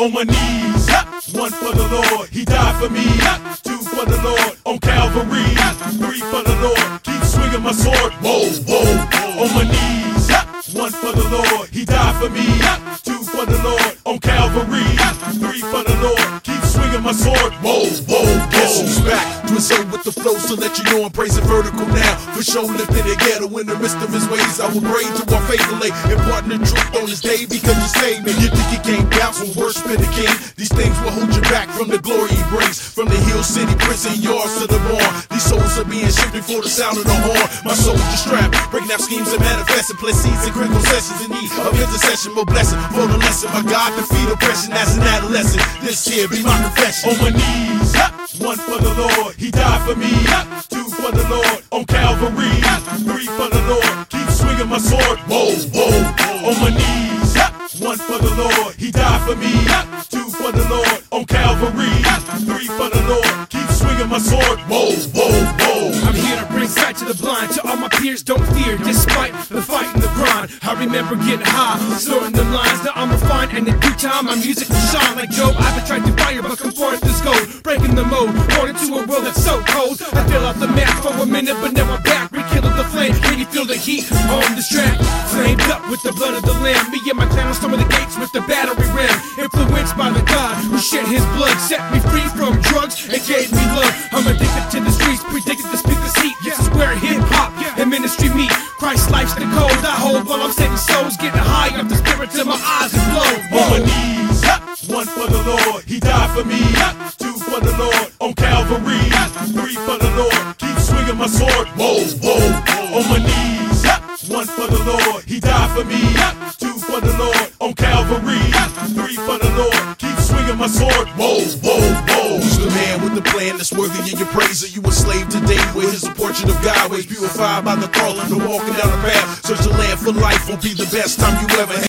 on my knees. One for the Lord, he died for me. Two for the Lord, on Calvary. Three for the Lord, keep swinging my sword. Whoa, whoa, on my knees. One for the Lord, he died for me. Two for the Lord, on Calvary. Three for the Lord, keep swinging my sword. Whoa, whoa, whoa. Guess who's back? Twizzle with the flow, so let you know I'm praising vertical now. For sure, lifting the ghetto in the midst of his ways. I will pray to our faithfully, imparting the truth on this day because you saved me. You think you can't bounce when worshiping the king? These things will hold you back from the glory he brings. From the Hill City prison yards to the barn, these souls are being shipped before the sound of the horn. My soul's just strapped, breaking out schemes and manifesting, place seeds and critical sessions in need of intercession. More blessing for the lesson. My God defeat oppression as an adolescent. This here be my confession. On my knees, one for the Lord, he died for me. Two for the Lord, on Calvary. Three for the Lord, keep swinging my sword. Whoa, whoa, on my knees. One for the Lord, he died for me. Two for the Lord, on Calvary. Three for the Lord, keep swinging my sword. Whoa, whoa, whoa. I'm here to bring sight to the blind. To all my peers, don't fear, despite the fight and the grind. I remember getting high, snorting them lines. Now I'm refined, and in due time, my music will shine like Joe. I've been trying to fire, but come forth this gold. Breaking the mold, born into a world that's so cold. I fell off the map for a minute, but now I'm back. Rekindle the flame, can you feel the heat on this track? Flamed up with the blood of the lamb. Me and my clan will storm the gates with the battery ram. Influenced by the God who shed his blood, set me free from drugs and gave me love. I'm addicted to the streets, predicted to speak this heat. This is where hip-hop and ministry meet. Christ life's the code I hold while I'm saving souls. Getting high up the spirit till my eyes explode. On my knees, one for the Lord, he died for me. Two for the Lord, on Calvary. Three for the Lord, keep swinging my sword. Whoa, whoa, on my knees. One for the Lord, he died for me. Two for the Lord, on Calvary. Three for the Lord, keep swinging my sword. Whoa, whoa, whoa. Who's the man with the plan that's worthy of your praise? Are you a slave today? Where is a portrait of God? Ways purified by the calling, no walking down the path. Search the land for life will be the best time you ever had.